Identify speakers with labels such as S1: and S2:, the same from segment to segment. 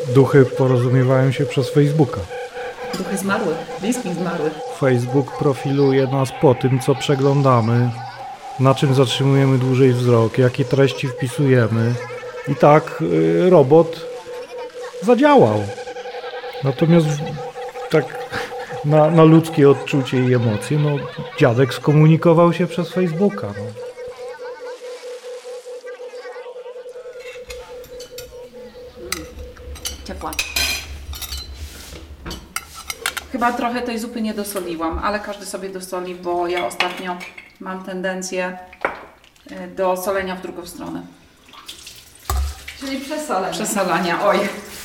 S1: Duchy porozumiewają się przez Facebooka.
S2: Duchy zmarłych, bliskich zmarłych.
S1: Facebook profiluje nas po tym, co przeglądamy, na czym zatrzymujemy dłużej wzrok, jakie treści wpisujemy. I tak robot zadziałał. Natomiast tak na ludzkie odczucie i emocje, dziadek skomunikował się przez Facebooka.
S2: Ciepła. Chyba trochę tej zupy nie dosoliłam, ale każdy sobie dosoli, bo ja ostatnio mam tendencję do solenia w drugą stronę.
S3: Czyli przesolenia.
S2: Przesolania, oj.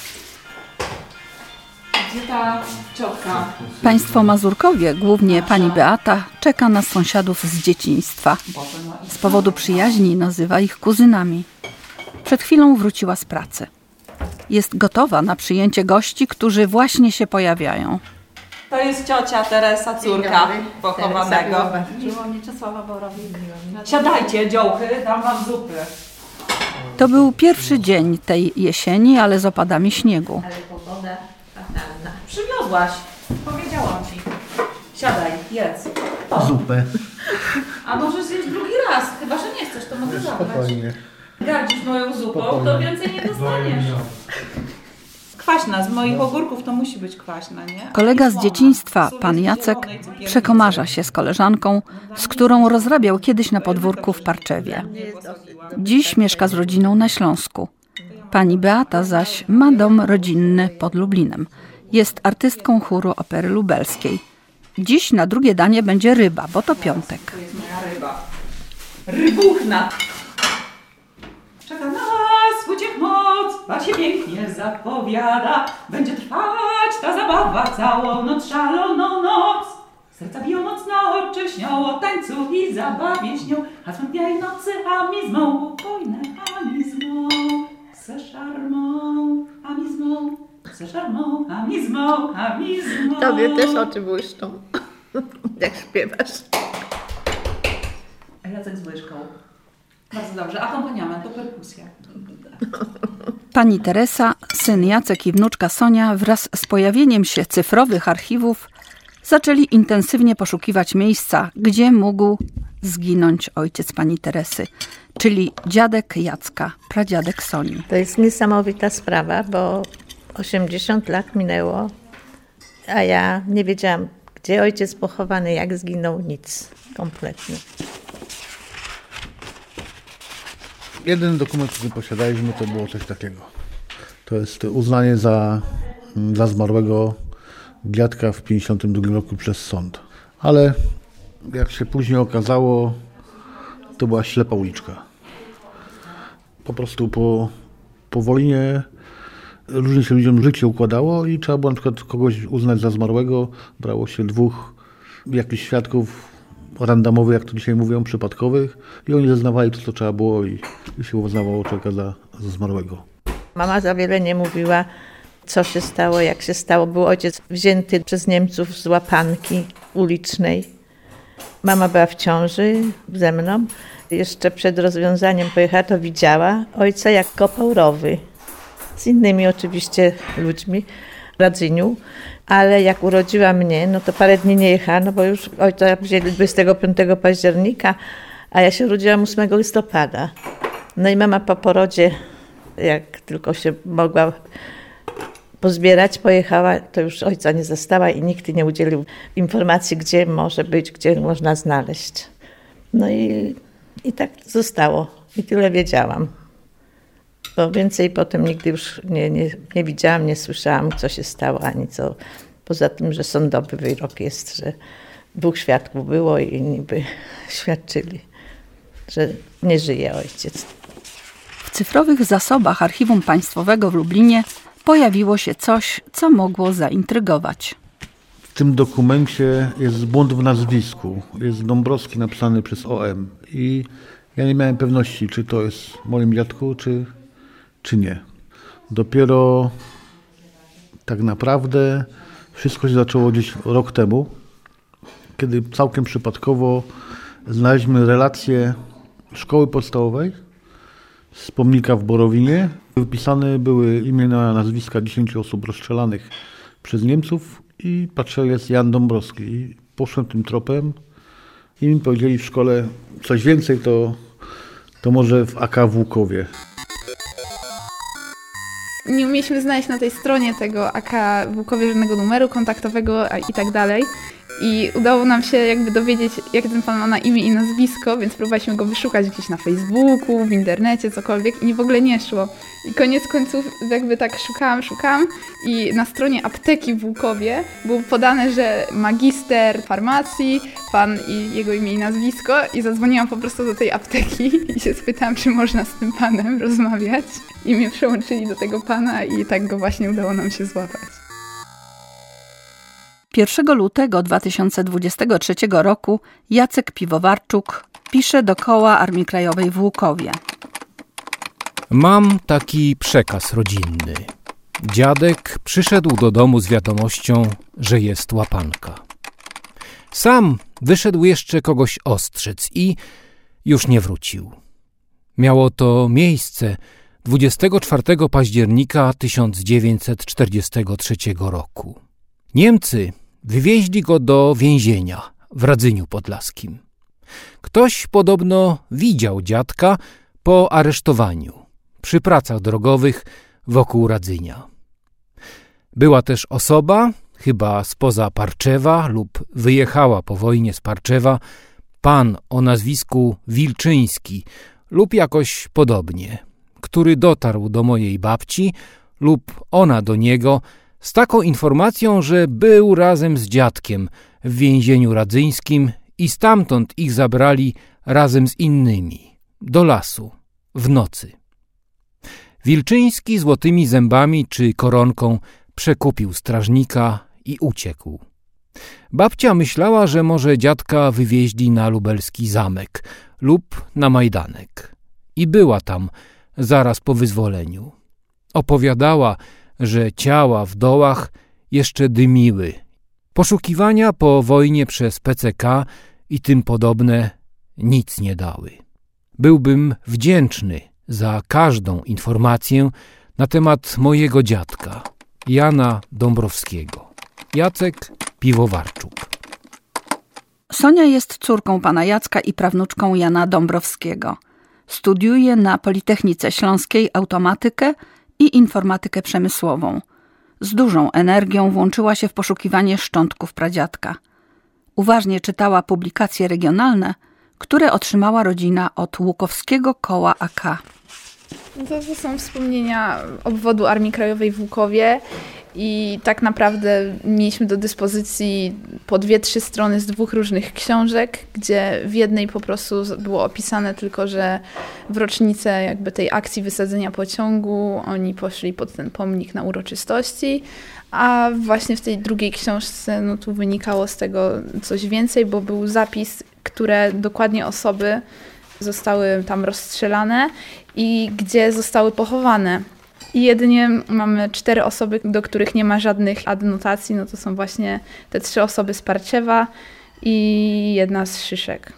S2: Gdzie ta ciotka?
S4: Państwo Mazurkowie, głównie pani Beata, czeka na sąsiadów z dzieciństwa. Z powodu przyjaźni nazywa ich kuzynami. Przed chwilą wróciła z pracy. Jest gotowa na przyjęcie gości, którzy właśnie się pojawiają.
S2: To jest ciocia Teresa, córka pochowanego.
S3: Mieczysława Borowik.
S2: Siadajcie, dziołchy, dam wam zupy.
S4: To był pierwszy dzień tej jesieni, ale z opadami śniegu.
S3: Ale pogoda fatalna.
S2: Przywiozłaś, powiedziałam ci. Siadaj, jedz.
S5: Zupę.
S2: A możesz zjeść drugi raz, chyba że nie chcesz, to mogę zabrać.
S5: Spokojnie.
S2: Gardzisz moją zupą, to więcej nie dostaniesz. Kwaśna, z moich ogórków to musi być kwaśna, nie?
S4: Kolega z dzieciństwa, pan Jacek, przekomarza się z koleżanką, z którą rozrabiał kiedyś na podwórku w Parczewie. Dziś mieszka z rodziną na Śląsku. Pani Beata zaś ma dom rodzinny pod Lublinem. Jest artystką chóru Opery Lubelskiej. Dziś na drugie danie będzie ryba, bo to piątek.
S2: To jest moja ryba. Rybuchna! Czeka nas uciech moc, a się pięknie zapowiada. Będzie trwać ta zabawa całą noc, szaloną noc. Serca biją mocno, oczy śnią o tańcu i zabawie śnią. A smutnej nocy amizmą, upojne amizmą. Se szarmą, amizmą, se szarmą, amizmą, amizmą.
S3: Tobie też oczy błyszczą, jak śpiewasz.
S2: A Jacek z łyżką. Bardzo dobrze. Akompaniament to perkusja.
S4: Pani Teresa, syn Jacek i wnuczka Sonia wraz z pojawieniem się cyfrowych archiwów zaczęli intensywnie poszukiwać miejsca, gdzie mógł zginąć ojciec pani Teresy, czyli dziadek Jacka, pradziadek Soni.
S3: To jest niesamowita sprawa, bo 80 lat minęło, a ja nie wiedziałam, gdzie ojciec pochowany, jak zginął, nic kompletnie.
S5: Jeden dokument, który posiadaliśmy, to było coś takiego. To jest uznanie za zmarłego dziadka w 1952 roku przez sąd. Ale jak się później okazało, to była ślepa uliczka. Po prostu po wojnie różnie się ludziom życie układało i trzeba było na przykład kogoś uznać za zmarłego. Brało się dwóch jakichś świadków randomowych, jak to dzisiaj mówią, przypadkowych i oni zeznawali to, co trzeba było i się uznawało człowieka za zmarłego.
S3: Mama za wiele nie mówiła, co się stało, jak się stało. Był ojciec wzięty przez Niemców z łapanki ulicznej. Mama była w ciąży ze mną. Jeszcze przed rozwiązaniem pojechała, to widziała ojca, jak kopał rowy. Z innymi oczywiście ludźmi w Radzyniu. Ale jak urodziła mnie, no to parę dni nie jechała, no bo już ojca wzięli 25 października, a ja się urodziłam 8 listopada. No i mama po porodzie, jak tylko się mogła pozbierać, pojechała, to już ojca nie zastała i nikt nie udzielił informacji, gdzie może być, gdzie można znaleźć. No i tak zostało i tyle wiedziałam. Bo więcej potem nigdy już nie widziałam, nie słyszałam, co się stało, ani co. Poza tym, że sądowy wyrok jest, że 2 świadków było i niby świadczyli, że nie żyje ojciec.
S4: W cyfrowych zasobach Archiwum Państwowego w Lublinie pojawiło się coś, co mogło zaintrygować.
S5: W tym dokumencie jest błąd w nazwisku. Jest Dąbrowski napisany przez OM i ja nie miałem pewności, czy to jest moim dziadku, czy nie. Dopiero tak naprawdę wszystko się zaczęło gdzieś rok temu, kiedy całkiem przypadkowo znaleźliśmy relację szkoły podstawowej, z pomnika w Borowinie. Wypisane były imiona, nazwiska 10 osób rozstrzelanych przez Niemców i patrzył jest Jan Dąbrowski. I poszłem tym tropem i mi powiedzieli w szkole coś więcej, to może w AK w Łukowie.
S6: Nie umieliśmy znaleźć na tej stronie tego AK w Łukowie żadnego numeru kontaktowego i tak dalej. I udało nam się jakby dowiedzieć, jak ten pan ma na imię i nazwisko, więc próbowaliśmy go wyszukać gdzieś na Facebooku, w internecie, cokolwiek i w ogóle nie szło. I koniec końców jakby tak szukałam i na stronie apteki w Łukowie było podane, że magister farmacji, pan i jego imię i nazwisko i zadzwoniłam po prostu do tej apteki i się spytałam, czy można z tym panem rozmawiać i mnie przełączyli do tego pana i tak go właśnie udało nam się złapać.
S4: 1 lutego 2023 roku Jacek Piwowarczuk pisze do Koła Armii Krajowej w Łukowie.
S7: Mam taki przekaz rodzinny. Dziadek przyszedł do domu z wiadomością, że jest łapanka. Sam wyszedł jeszcze kogoś ostrzec i już nie wrócił. Miało to miejsce 24 października 1943 roku. Niemcy wywieźli go do więzienia w Radzyniu Podlaskim. Ktoś podobno widział dziadka po aresztowaniu, przy pracach drogowych wokół Radzynia. Była też osoba, chyba spoza Parczewa lub wyjechała po wojnie z Parczewa, pan o nazwisku Wilczyński lub jakoś podobnie, który dotarł do mojej babci lub ona do niego z taką informacją, że był razem z dziadkiem w więzieniu radzyńskim i stamtąd ich zabrali razem z innymi do lasu w nocy. Wilczyński złotymi zębami czy koronką przekupił strażnika i uciekł. Babcia myślała, że może dziadka wywieźli na lubelski zamek lub na Majdanek i była tam zaraz po wyzwoleniu. Opowiadała, że ciała w dołach jeszcze dymiły. Poszukiwania po wojnie przez PCK i tym podobne nic nie dały. Byłbym wdzięczny za każdą informację na temat mojego dziadka, Jana Dąbrowskiego. Jacek Piwowarczuk.
S4: Sonia jest córką pana Jacka i prawnuczką Jana Dąbrowskiego. Studiuje na Politechnice Śląskiej automatykę i informatykę przemysłową. Z dużą energią włączyła się w poszukiwanie szczątków pradziadka. Uważnie czytała publikacje regionalne, które otrzymała rodzina od Łukowskiego Koła AK.
S6: To są wspomnienia obwodu Armii Krajowej w Łukowie i tak naprawdę mieliśmy do dyspozycji po 2-3 strony z 2 różnych książek, gdzie w jednej po prostu było opisane tylko, że w rocznicę jakby tej akcji wysadzenia pociągu oni poszli pod ten pomnik na uroczystości, a właśnie w tej drugiej książce no tu wynikało z tego coś więcej, bo był zapis, które dokładnie osoby zostały tam rozstrzelane i gdzie zostały pochowane. I jedynie mamy 4 osoby, do których nie ma żadnych adnotacji, no to są właśnie te 3 osoby z Parczewa i 1 z Szyszek.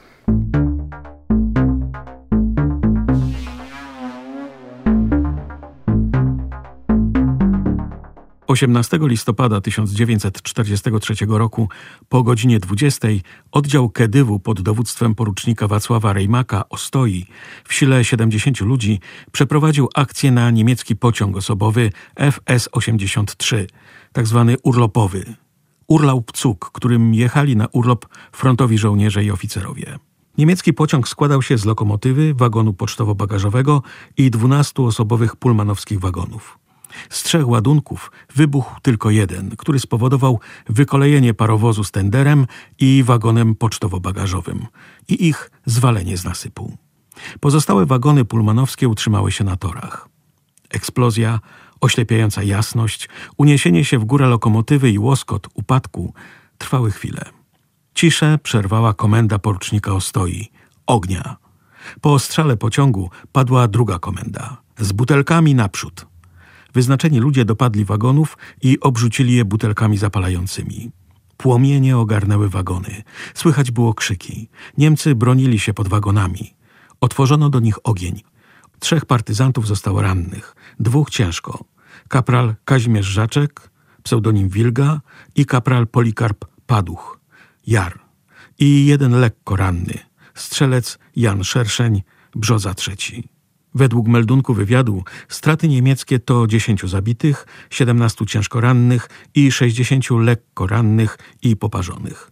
S8: 18 listopada 1943 roku po godzinie 20 oddział Kedywu pod dowództwem porucznika Wacława Rejmaka Ostoi w sile 70 ludzi przeprowadził akcję na niemiecki pociąg osobowy FS-83, tzw. urlopowy. Urlaubzug, którym jechali na urlop frontowi żołnierze i oficerowie. Niemiecki pociąg składał się z lokomotywy, wagonu pocztowo-bagażowego i 12-osobowych pullmanowskich wagonów. Z 3 ładunków wybuchł tylko jeden, który spowodował wykolejenie parowozu z tenderem i wagonem pocztowo-bagażowym i ich zwalenie z nasypu. Pozostałe wagony pullmanowskie utrzymały się na torach. Eksplozja, oślepiająca jasność, uniesienie się w górę lokomotywy i łoskot upadku trwały chwilę. Ciszę przerwała komenda porucznika Ostoi. Ognia. Po ostrzale pociągu padła druga komenda. Z butelkami naprzód. Wyznaczeni ludzie dopadli wagonów i obrzucili je butelkami zapalającymi. Płomienie ogarnęły wagony. Słychać było krzyki. Niemcy bronili się pod wagonami. Otworzono do nich ogień. 3 partyzantów zostało rannych, 2 ciężko. Kapral Kazimierz Żaczek, pseudonim Wilga, i kapral Polikarp Paduch, Jar. I 1 lekko ranny, strzelec Jan Szerszeń, Brzoza III. Według meldunku wywiadu straty niemieckie to 10 zabitych, 17 ciężko rannych i 60 lekko rannych i poparzonych.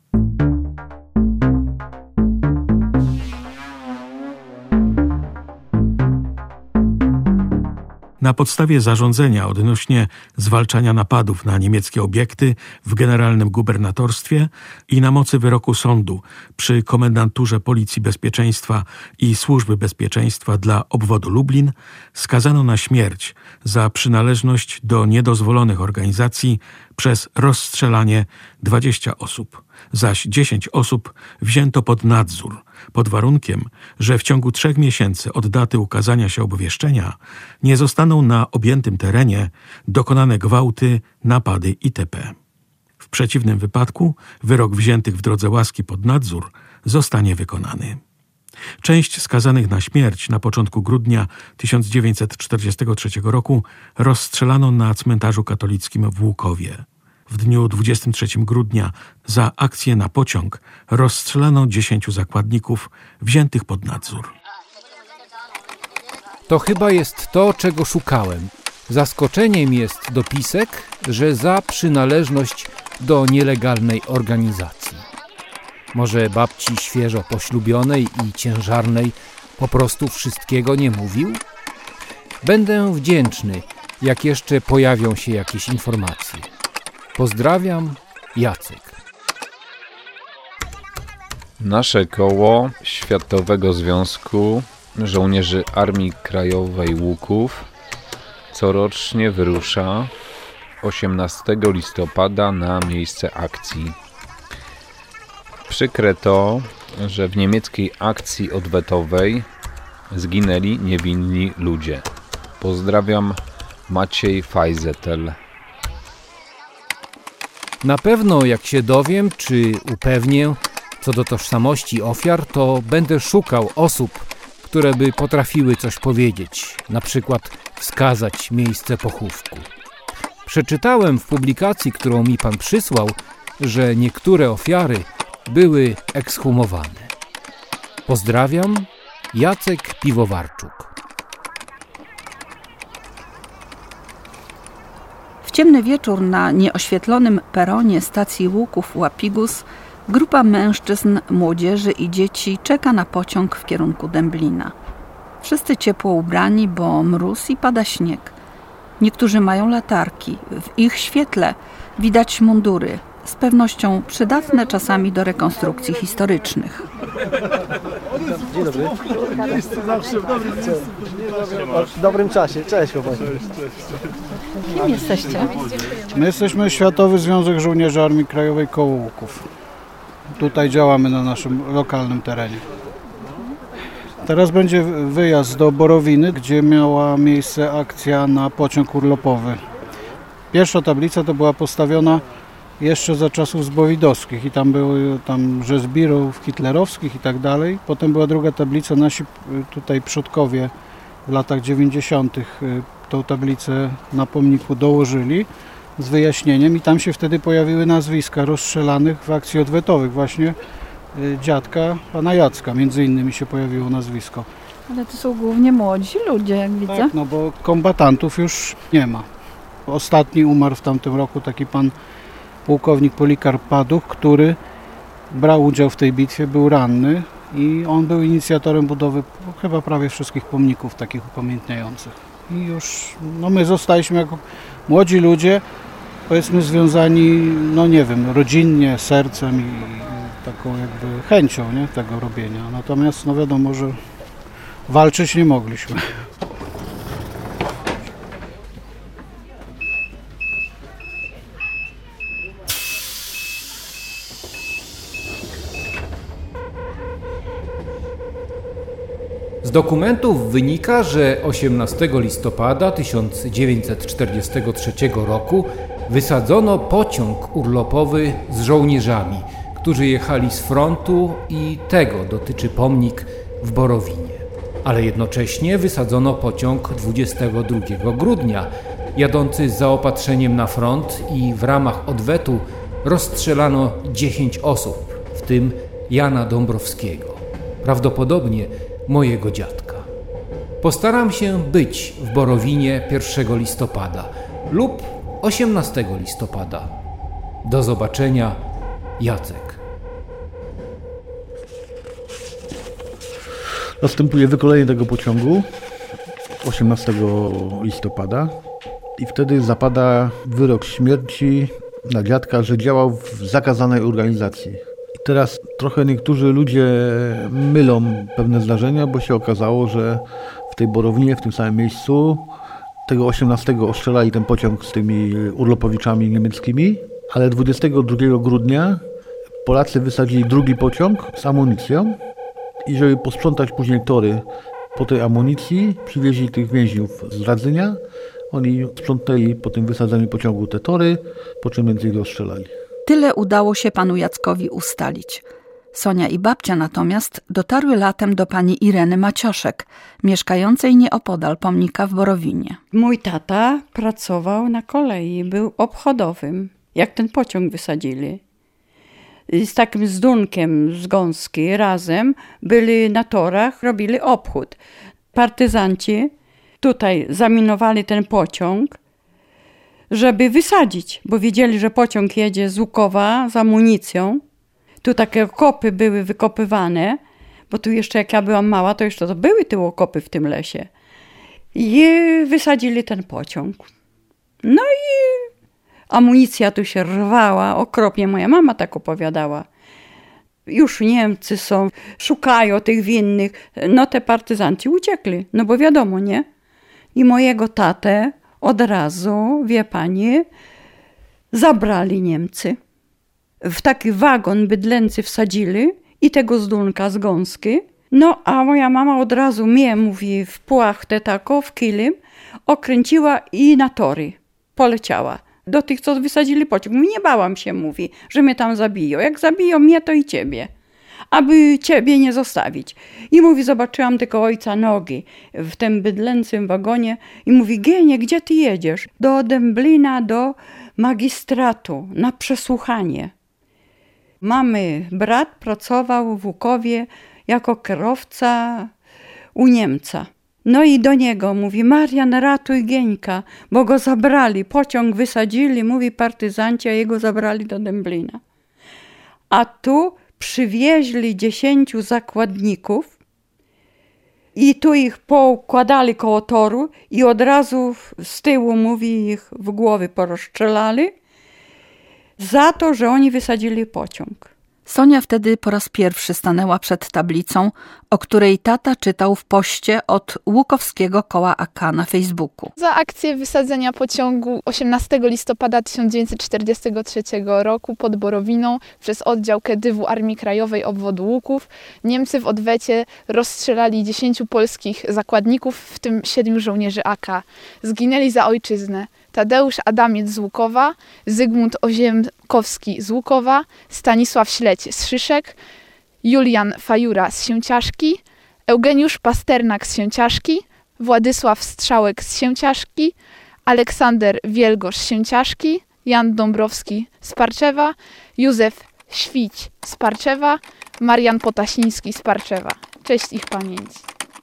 S8: Na podstawie zarządzenia odnośnie zwalczania napadów na niemieckie obiekty w Generalnym Gubernatorstwie i na mocy wyroku sądu przy Komendanturze Policji Bezpieczeństwa i Służby Bezpieczeństwa dla obwodu Lublin skazano na śmierć za przynależność do niedozwolonych organizacji przez rozstrzelanie 20 osób, zaś 10 osób wzięto pod nadzór, pod warunkiem, że w ciągu 3 miesięcy od daty ukazania się obwieszczenia nie zostaną na objętym terenie dokonane gwałty, napady itp. W przeciwnym wypadku wyrok wziętych w drodze łaski pod nadzór zostanie wykonany. Część skazanych na śmierć na początku grudnia 1943 roku rozstrzelano na cmentarzu katolickim w Łukowie. W dniu 23 grudnia za akcję na pociąg rozstrzelano 10 zakładników wziętych pod nadzór.
S7: To chyba jest to, czego szukałem. Zaskoczeniem jest dopisek, że za przynależność do nielegalnej organizacji. Może babci świeżo poślubionej i ciężarnej po prostu wszystkiego nie mówił? Będę wdzięczny, jak jeszcze pojawią się jakieś informacje. Pozdrawiam, Jacek.
S9: Nasze koło Światowego Związku Żołnierzy Armii Krajowej Łuków corocznie wyrusza 18 listopada na miejsce akcji. Przykre to, że w niemieckiej akcji odwetowej zginęli niewinni ludzie. Pozdrawiam, Maciej Fajzetel.
S7: Na pewno jak się dowiem, czy upewnię co do tożsamości ofiar, to będę szukał osób, które by potrafiły coś powiedzieć, na przykład wskazać miejsce pochówku. Przeczytałem w publikacji, którą mi pan przysłał, że niektóre ofiary były ekshumowane. Pozdrawiam, Jacek Piwowarczuk.
S4: W ciemny wieczór na nieoświetlonym peronie stacji Łuków-Łapigus grupa mężczyzn, młodzieży i dzieci czeka na pociąg w kierunku Dęblina. Wszyscy ciepło ubrani, bo mróz i pada śnieg. Niektórzy mają latarki. W ich świetle widać mundury, z pewnością przydatne czasami do rekonstrukcji historycznych.
S10: Dzień dobry. Zawsze w dobrym czasie. Cześć chłopaki.
S4: Kim jesteście?
S11: My jesteśmy Światowy Związek Żołnierzy Armii Krajowej koło Łuków. Tutaj działamy na naszym lokalnym terenie. Teraz będzie wyjazd do Borowiny, gdzie miała miejsce akcja na pociąg urlopowy. Pierwsza tablica to była postawiona jeszcze za czasów zbowidowskich i tam były że zbirów hitlerowskich i tak dalej. Potem była druga tablica, nasi tutaj przodkowie w latach 90. tą tablicę na pomniku dołożyli z wyjaśnieniem i tam się wtedy pojawiły nazwiska rozstrzelanych w akcji odwetowych. Właśnie dziadka pana Jacka między innymi się pojawiło nazwisko.
S4: Ale to są głównie młodzi ludzie, jak widzę.
S11: Tak, no bo kombatantów już nie ma. Ostatni umarł w tamtym roku taki pan pułkownik Polikarp Paduch, który brał udział w tej bitwie, był ranny i on był inicjatorem budowy chyba prawie wszystkich pomników takich upamiętniających. I już my zostaliśmy jako młodzi ludzie, powiedzmy związani, nie wiem, rodzinnie, sercem i taką jakby chęcią tego robienia. Natomiast wiadomo, że walczyć nie mogliśmy.
S7: Z dokumentów wynika, że 18 listopada 1943 roku wysadzono pociąg urlopowy z żołnierzami, którzy jechali z frontu i tego dotyczy pomnik w Borowinie. ale jednocześnie wysadzono pociąg 22 grudnia, jadący z zaopatrzeniem na front i w ramach odwetu rozstrzelano 10 osób, w tym Jana Dąbrowskiego, prawdopodobnie mojego dziadka. Postaram się być w Borowinie 1 listopada lub 18 listopada. Do zobaczenia, Jacek.
S5: Następuje wykolenie tego pociągu 18 listopada i wtedy zapada wyrok śmierci na dziadka, że działał w zakazanej organizacji. I teraz trochę niektórzy ludzie mylą pewne zdarzenia, bo się okazało, że w tej Borowinie, w tym samym miejscu, tego 18 ostrzelali ten pociąg z tymi urlopowiczami niemieckimi, ale 22 grudnia Polacy wysadzili drugi pociąg z amunicją i żeby posprzątać później tory po tej amunicji, przywieźli tych więźniów z Radzynia. Oni sprzątnęli po tym wysadzeniu pociągu te tory, po czym między ich rozstrzelali.
S4: Tyle udało się panu Jackowi ustalić. Sonia i babcia natomiast dotarły latem do pani Ireny Macioszek, mieszkającej nieopodal pomnika w Borowinie.
S12: Mój tata pracował na kolei, był obchodowym, jak ten pociąg wysadzili. Z takim Zdunkiem z Gąski razem byli na torach, robili obchód. Partyzanci tutaj zaminowali ten pociąg, żeby wysadzić, bo wiedzieli, że pociąg jedzie z Łukowa z amunicją. Tu takie okopy były wykopywane, bo tu jeszcze jak ja byłam mała, to jeszcze to były te okopy w tym lesie. I wysadzili ten pociąg. No i amunicja tu się rwała okropnie. Moja mama tak opowiadała. Już Niemcy są, szukają tych winnych. No te partyzanci uciekli, no bo wiadomo, nie? I mojego tatę od razu, wie pani, zabrali Niemcy. W taki wagon bydlęcy wsadzili i tego Zdunka z Gąski. No a moja mama od razu mnie, mówi, w płachtę taką, w kilim, okręciła i na tory poleciała. Do tych, co wysadzili pociąg. Mówi, nie bałam się, mówi, że mnie tam zabiją. Jak zabiją mnie, to i ciebie. Aby ciebie nie zostawić. I mówi, zobaczyłam tylko ojca nogi w tym bydlęcym wagonie i mówi, Genie, gdzie ty jedziesz? Do Dęblina, do magistratu, na przesłuchanie. Mamy brat pracował w Łukowie jako kierowca u Niemca. No i do niego mówi, Marian, ratuj Gieńka, bo go zabrali, pociąg wysadzili, mówi partyzanci, a jego zabrali do Dęblina. A tu przywieźli 10 zakładników i tu ich poukładali koło toru i od razu z tyłu, mówi, ich w głowy porozstrzelali za to, że oni wysadzili pociąg.
S4: Sonia wtedy po raz pierwszy stanęła przed tablicą, o której tata czytał w poście od Łukowskiego Koła AK na Facebooku.
S6: Za akcję wysadzenia pociągu 18 listopada 1943 roku pod Borowiną przez oddział Kedywu Armii Krajowej obwodu Łuków Niemcy w odwecie rozstrzelali 10 polskich zakładników, w tym 7 żołnierzy AK. Zginęli za ojczyznę Tadeusz Adamiec z Łukowa, Zygmunt Oziemkowski z Łukowa, Stanisław Śledź z Szyszek, Julian Fajura z Sięciaszki, Eugeniusz Pasternak z Sięciaszki, Władysław Strzałek z Sięciaszki, Aleksander Wielgosz z Sięciaszki, Jan Dąbrowski z Parczewa, Józef Świć z Parczewa, Marian Potasiński z Parczewa. Cześć ich pamięci.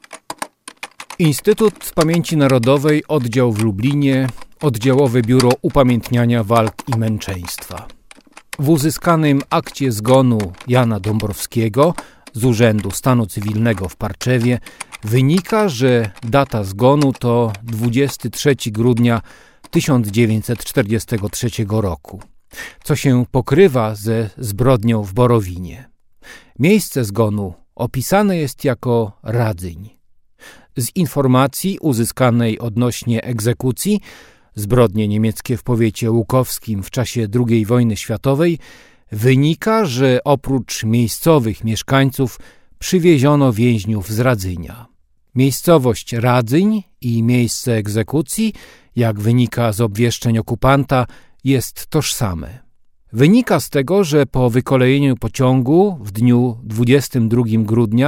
S7: Instytut Pamięci Narodowej, oddział w Lublinie, Oddziałowe Biuro Upamiętniania Walk i Męczeństwa. W uzyskanym akcie zgonu Jana Dąbrowskiego z Urzędu Stanu Cywilnego w Parczewie wynika, że data zgonu to 23 grudnia 1943 roku, co się pokrywa ze zbrodnią w Borowinie. Miejsce zgonu opisane jest jako Radzyń. Z informacji uzyskanej odnośnie egzekucji, zbrodnie niemieckie w powiecie łukowskim w czasie II wojny światowej, wynika, że oprócz miejscowych mieszkańców przywieziono więźniów z Radzynia. Miejscowość Radzyń i miejsce egzekucji, jak wynika z obwieszczeń okupanta, jest tożsame. Wynika z tego, że po wykolejeniu pociągu w dniu 22 grudnia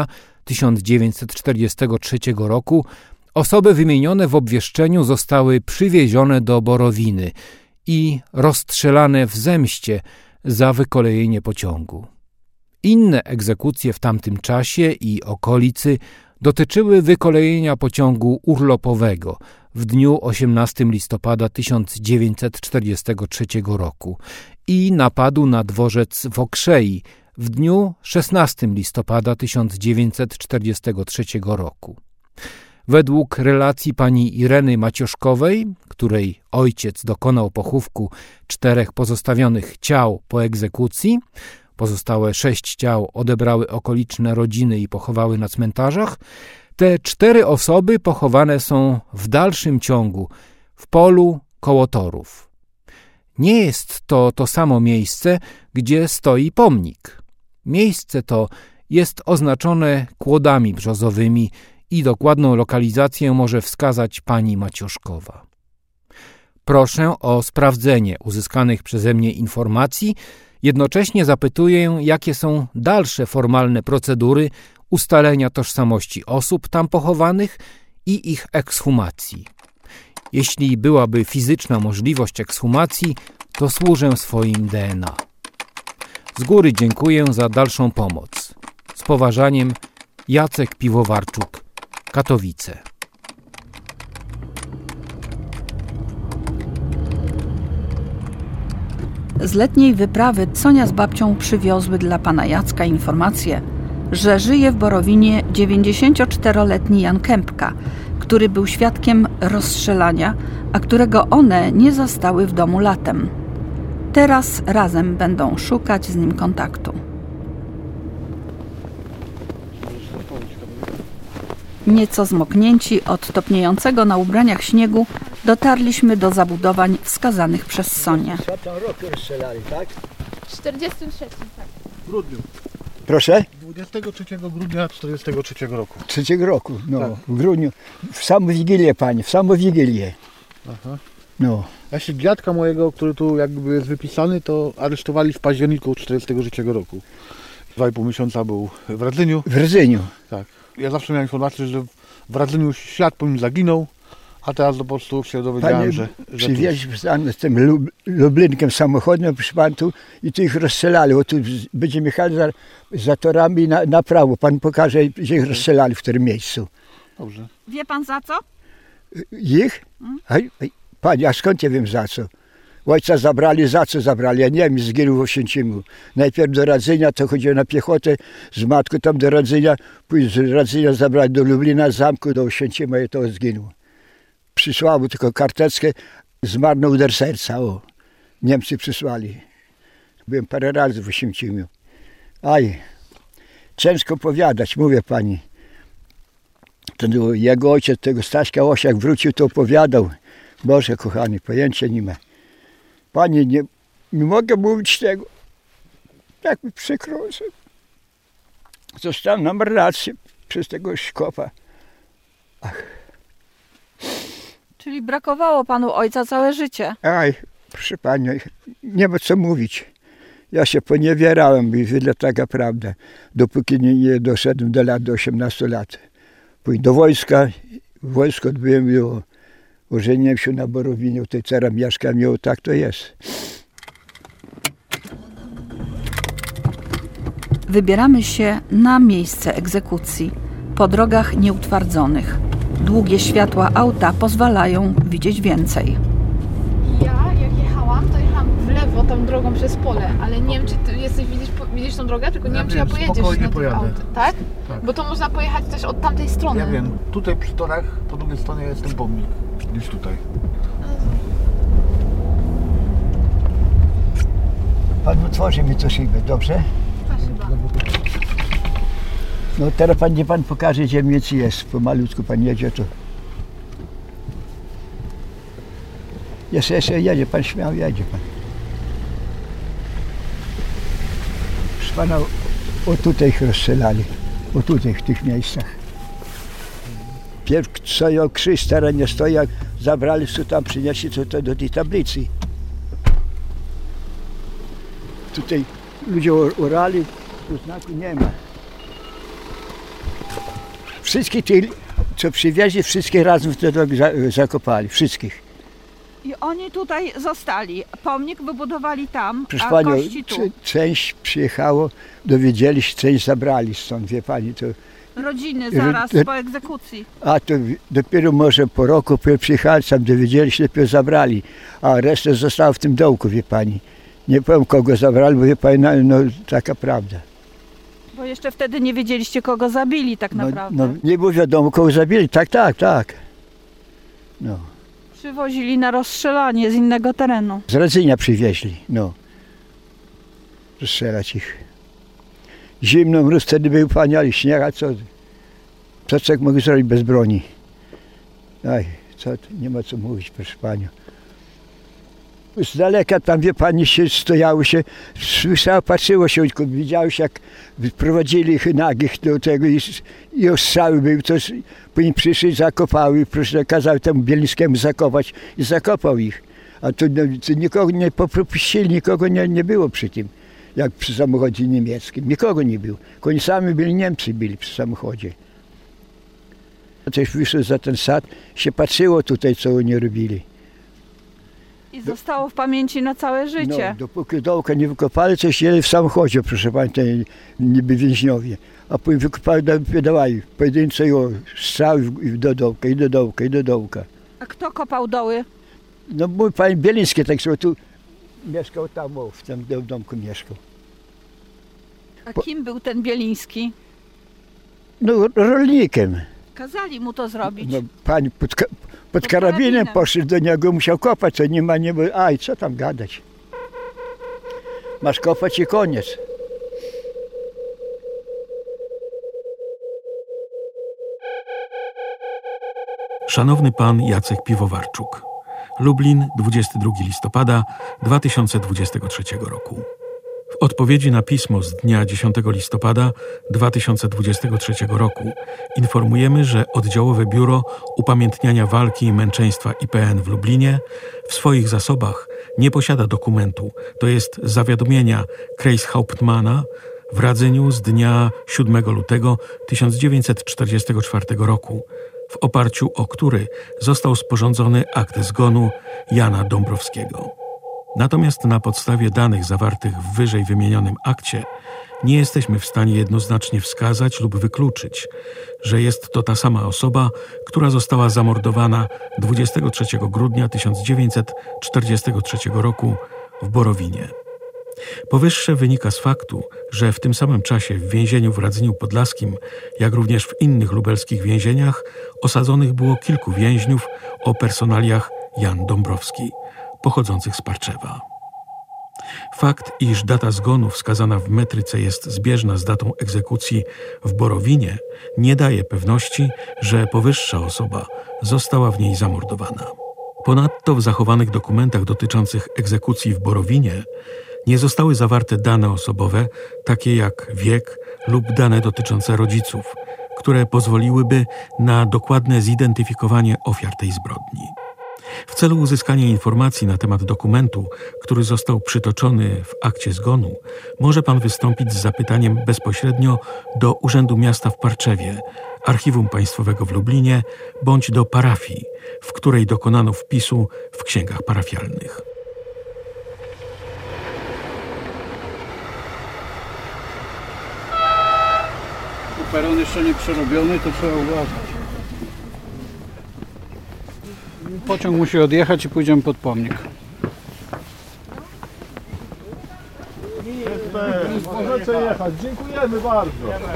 S7: 1943 roku osoby wymienione w obwieszczeniu zostały przywiezione do Borowiny i rozstrzelane w zemście za wykolejenie pociągu. Inne egzekucje w tamtym czasie i okolicy dotyczyły wykolejenia pociągu urlopowego w dniu 18 listopada 1943 roku i napadu na dworzec w Okrzei w dniu 16 listopada 1943 roku. Według relacji pani Ireny Macioszkowej, której ojciec dokonał pochówku 4 pozostawionych ciał po egzekucji, pozostałe 6 ciał odebrały okoliczne rodziny i pochowały na cmentarzach, te 4 osoby pochowane są w dalszym ciągu w polu koło torów. Nie jest to samo miejsce, gdzie stoi pomnik. Miejsce to jest oznaczone kłodami brzozowymi i dokładną lokalizację może wskazać pani Macioszkowa. Proszę o sprawdzenie uzyskanych przeze mnie informacji. Jednocześnie zapytuję, jakie są dalsze formalne procedury ustalenia tożsamości osób tam pochowanych i ich ekshumacji. Jeśli byłaby fizyczna możliwość ekshumacji, to służę swoim DNA. Z góry dziękuję za dalszą pomoc. Z poważaniem, Jacek Piwowarczuk, Katowice.
S4: Z letniej wyprawy Sonia z babcią przywiozły dla pana Jacka informację, że żyje w Borowinie 94-letni Jan Kępka, który był świadkiem rozstrzelania, a którego one nie zastały w domu latem. Teraz razem będą szukać z nim kontaktu. Nieco zmoknięci od topniejącego na ubraniach śniegu dotarliśmy do zabudowań wskazanych przez Sonię.
S13: W tym roku rozstrzelali, tak?
S6: W 43, tak.
S5: W grudniu.
S13: Proszę?
S5: 23 grudnia 1943 roku.
S13: 3 roku, no,
S5: tak.
S13: W grudniu. W samą Wigilię, panie, w samą Wigilię.
S5: Aha.
S13: No.
S5: Właśnie dziadka mojego, który tu jakby jest wypisany, to aresztowali w październiku 1943 roku. 2,5 miesiąca był w Radzyniu.
S13: W Radzyniu?
S5: Tak. Ja zawsze miałem informację, że w Radzyniu świat po nim zaginął, a teraz po prostu się dowiedziałem, że
S13: przywieźli z tym Lublinkiem samochodem, proszę pan, tu i tu ich rozstrzelali. O, tu będziemy jechali za torami na prawo. Pan pokaże, gdzie ich rozstrzelali, w którym miejscu.
S5: Dobrze.
S4: Wie pan za co?
S13: Ich? Panie, a skąd ja wiem za co? Ojca zabrali, za co zabrali? Ja nie wiem, zginął w Oświęcimiu. Najpierw do Radzynia, to chodziło na piechotę, z matką tam do Radzynia, później z Radzynia zabrali do Lublina, z zamku do Oświęcimia i to zginął. Przysłała mu tylko karteczkę, zmarł na uder serca, o. Niemcy przysłali. Byłem parę razy w Oświęcimiu. Aj, ciężko powiadać, mówię pani. Ten jego ojciec, tego Staśka Osiak wrócił, to opowiadał. Boże kochany, pojęcia nie ma. Panie, nie mogę mówić tego. Tak mi przykro, że zostałem na marnację przez tego szkopa. Ach.
S4: Czyli brakowało panu ojca całe życie?
S13: Aj, proszę pani, nie ma co mówić. Ja się poniewierałem i tyle taka prawda, dopóki nie doszedłem do 18 lat. Pójdę do wojska, w wojsku odbyłem i ożeniłem się na Borowinie, tutaj teraz mieszkam i tak to jest.
S4: Wybieramy się na miejsce egzekucji, po drogach nieutwardzonych. Długie światła auta pozwalają widzieć więcej.
S6: Ja, jak jechałam, to jechałam w lewo tą drogą przez pole, ale nie wiem, czy ty widzisz tą drogę, tylko nie wiem, czy ja pojedziesz na tym autem. Tak? Tak? Bo to można pojechać też od tamtej strony.
S5: Ja wiem, tutaj przy torach, po drugiej stronie jest ten pomnik. Gdzieś tutaj.
S13: Pan otworzy mi to szybę, dobrze? No teraz pan pokaże, gdzie mniej więcej jest. Pomalutku pan jedzie, to... Jeszcze jedzie pan, śmiało jedzie pan. Proszę pana, o tutaj ich rozstrzelali. O tutaj, w tych miejscach. Pierw stoją krzyż, teraz nie stoi, jak zabrali, co tam przynieśli, to do tej tablicy. Tutaj ludzie orali, tu znaku nie ma. Wszystkich tych, co przywieźli, wszystkich razem wtedy zakopali. Wszystkich.
S14: I oni tutaj zostali. Pomnik wybudowali tam,
S13: Proszę
S14: a
S13: panią,
S14: kości tu.
S13: część przyjechało, dowiedzieli się, część zabrali stąd, wie pani. To,
S14: Rodziny zaraz po egzekucji.
S13: a to dopiero może po roku przyjechali, tam dowiedzieli się, dopiero zabrali. A resztę zostało w tym dołku, wie pani. Nie powiem, kogo zabrali, bo wie pani, no taka prawda.
S14: Bo jeszcze wtedy nie wiedzieliście, kogo zabili tak naprawdę.
S13: No, nie było wiadomo, kogo zabili, tak. No.
S14: Przywozili na rozstrzelanie z innego terenu.
S13: Z Radzynia przywieźli, no. Rozstrzelać ich. Zimno, mróz wtedy był, pani, ale śnieg, a co człowiek mógł zrobić bez broni? Aj, nie ma co mówić, proszę panią. Z daleka tam, wie pani, stojało się, słyszało, patrzyło się, widziało się, jak prowadzili ich nagich do tego i ostrzały były, to później przyszli, zakopały, proszę, kazał temu Bielińskiemu zakopać i zakopał ich. A tu nikogo nie popuścili, nikogo nie było przy tym, jak przy samochodzie niemieckim, nikogo nie było. Oni sami byli, Niemcy byli przy samochodzie. Też wyszło za ten sad, się patrzyło tutaj, co oni robili.
S14: I zostało w pamięci na całe życie.
S13: No, dopóki dołka nie wykopali, to siedzieli w samochodzie, proszę państwa, niby więźniowie. A później wykopali, dawali pojedyncze strzały do dołka, i do dołka.
S14: A kto kopał doły?
S13: No mój pan Bieliński, tak sobie tu mieszkał tam, w tym domku mieszkał.
S14: A kim był ten Bieliński?
S13: No rolnikiem.
S14: Kazali mu to zrobić.
S13: No pani pod karabinem poszedł do niego, musiał kopać, to nie ma, aj, co tam gadać. Masz kopać i koniec.
S8: Szanowny pan Jacek Piwowarczuk. Lublin, 22 listopada 2023 roku. W odpowiedzi na pismo z dnia 10 listopada 2023 roku informujemy, że Oddziałowe Biuro Upamiętniania Walki i Męczeństwa IPN w Lublinie w swoich zasobach nie posiada dokumentu, to jest zawiadomienia Kreishauptmana w Radzyniu z dnia 7 lutego 1944 roku, w oparciu o który został sporządzony akt zgonu Jana Dąbrowskiego. Natomiast na podstawie danych zawartych w wyżej wymienionym akcie nie jesteśmy w stanie jednoznacznie wskazać lub wykluczyć, że jest to ta sama osoba, która została zamordowana 23 grudnia 1943 roku w Borowinie. Powyższe wynika z faktu, że w tym samym czasie w więzieniu w Radzyniu Podlaskim, jak również w innych lubelskich więzieniach, osadzonych było kilku więźniów o personaliach Jan Dąbrowski, pochodzących z Parczewa. Fakt, iż data zgonu wskazana w metryce jest zbieżna z datą egzekucji w Borowinie, nie daje pewności, że powyższa osoba została w niej zamordowana. Ponadto w zachowanych dokumentach dotyczących egzekucji w Borowinie nie zostały zawarte dane osobowe, takie jak wiek lub dane dotyczące rodziców, które pozwoliłyby na dokładne zidentyfikowanie ofiar tej zbrodni. W celu uzyskania informacji na temat dokumentu, który został przytoczony w akcie zgonu, może pan wystąpić z zapytaniem bezpośrednio do Urzędu Miasta w Parczewie, Archiwum Państwowego w Lublinie bądź do parafii, w której dokonano wpisu w księgach parafialnych.
S11: Peron jeszcze nie przerobiony, to trzeba uważać. Pociąg musi odjechać i pójdziemy pod pomnik.
S15: Możecie jechać. Dziękujemy bardzo.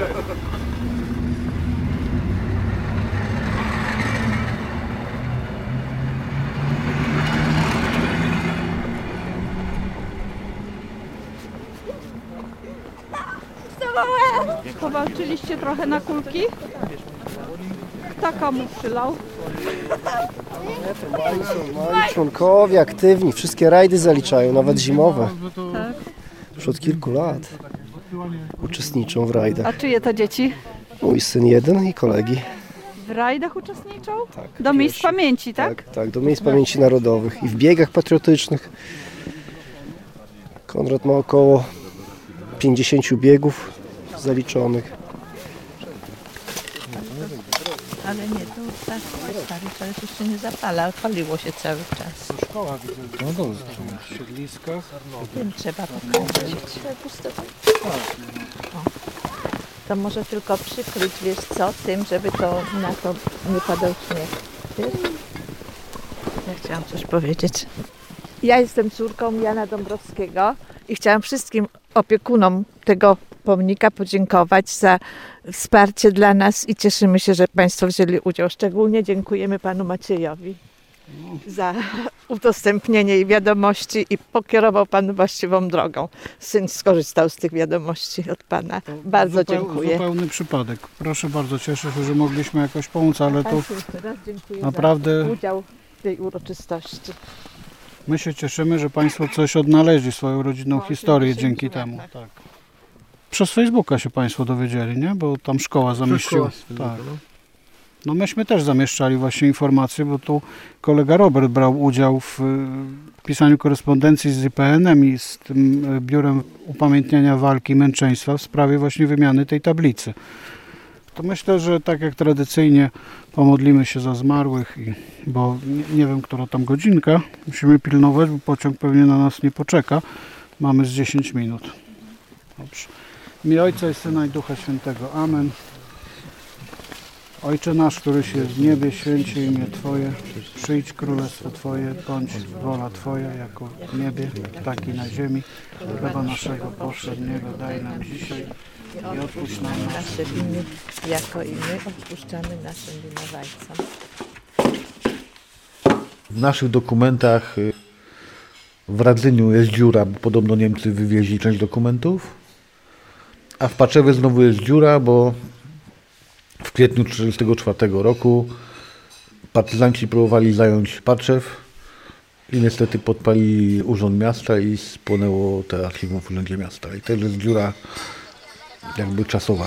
S14: Powalczyliście trochę na kulki? Kto komu przylał?
S10: Mali członkowie, aktywni, wszystkie rajdy zaliczają, nawet zimowe.
S14: Tak.
S10: Już od kilku lat uczestniczą w rajdach.
S14: A czyje to dzieci?
S10: Mój syn jeden i kolegi.
S14: W rajdach uczestniczą?
S10: Tak.
S14: Do miejsc pamięci, tak?
S10: Tak, do miejsc pamięci narodowych i w biegach patriotycznych. Konrad ma około 50 biegów zaliczonych.
S3: Ale nie, to tak stary, to już się nie zapala, paliło się cały czas.
S11: To szkoła widzę. No dobrze. W siedliskach.
S3: Tym trzeba pokręcić. To może tylko przykryć, wiesz co, tym, żeby to na to nie padał śnieg. Wiesz? Ja chciałam coś powiedzieć. Ja jestem córką Jana Dąbrowskiego i chciałam wszystkim opiekunom tego pomnika podziękować za wsparcie dla nas i cieszymy się, że Państwo wzięli udział. Szczególnie dziękujemy Panu Maciejowi za udostępnienie jej wiadomości i pokierował Pan właściwą drogą. Syn skorzystał z tych wiadomości od Pana. Bardzo dziękuję.
S11: Zupełny przypadek. Proszę bardzo, cieszę się, że mogliśmy jakoś pomóc, ale to
S3: raz dziękuję
S11: naprawdę
S3: za udział w tej uroczystości.
S11: my się cieszymy, że Państwo coś odnaleźli, swoją rodzinną historię dzięki temu. Tak. Przez Facebooka się Państwo dowiedzieli, nie? Bo tam szkoła zamieściła. Tak. No myśmy też zamieszczali właśnie informacje, bo tu kolega Robert brał udział w pisaniu korespondencji z IPN-em i z tym Biurem Upamiętniania Walki i Męczeństwa w sprawie właśnie wymiany tej tablicy. To myślę, że tak jak tradycyjnie pomodlimy się za zmarłych, bo nie wiem, która tam godzinka. Musimy pilnować, bo pociąg pewnie na nas nie poczeka. Mamy z 10 minut. Dobrze. W imię Ojca i Syna i Ducha Świętego. Amen. Ojcze nasz, któryś jest w niebie, święci imię Twoje. Przyjdź królestwo Twoje, bądź wola Twoja, jako w niebie, tak i na ziemi. Chleba naszego powszedniego daj nam dzisiaj i odpuść nam
S3: nasze winy, jako i my odpuszczamy naszym winowajcom.
S5: W naszych dokumentach w Radzyniu jest dziura, bo podobno Niemcy wywieźli część dokumentów, a w Paczewie znowu jest dziura, bo w kwietniu 1944 roku partyzanci próbowali zająć Paczew i niestety podpalili urząd miasta i spłonęło te archiwum w urzędzie miasta. I to jest dziura jakby czasowa.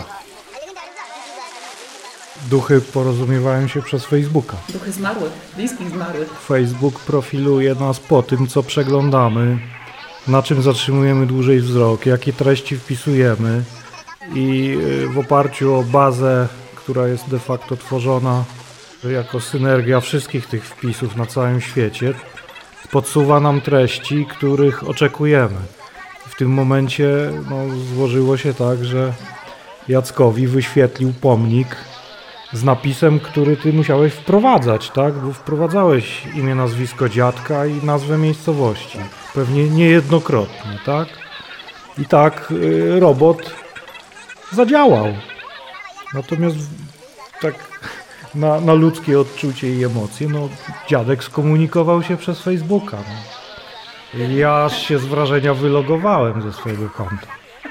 S1: Duchy porozumiewają się przez Facebooka.
S2: Duchy zmarłych, bliskich zmarłych.
S1: Facebook profiluje nas po tym, co przeglądamy, na czym zatrzymujemy dłużej wzrok, jakie treści wpisujemy i w oparciu o bazę, która jest de facto tworzona jako synergia wszystkich tych wpisów na całym świecie, podsuwa nam treści, których oczekujemy. W tym momencie złożyło się tak, że Jackowi wyświetlił pomnik z napisem, który ty musiałeś wprowadzać, tak? Bo wprowadzałeś imię, nazwisko dziadka i nazwę miejscowości. Pewnie niejednokrotnie, tak? I tak robot zadziałał. Natomiast tak na ludzkie odczucie i emocje, dziadek skomunikował się przez Facebooka. Ja aż się z wrażenia wylogowałem ze swojego konta.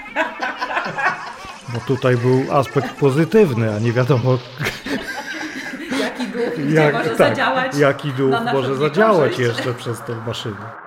S1: Bo tutaj był aspekt pozytywny, a nie wiadomo
S2: jaki duch może zadziałać.
S1: Jaki duch może zadziałać jeszcze przez tę maszynę.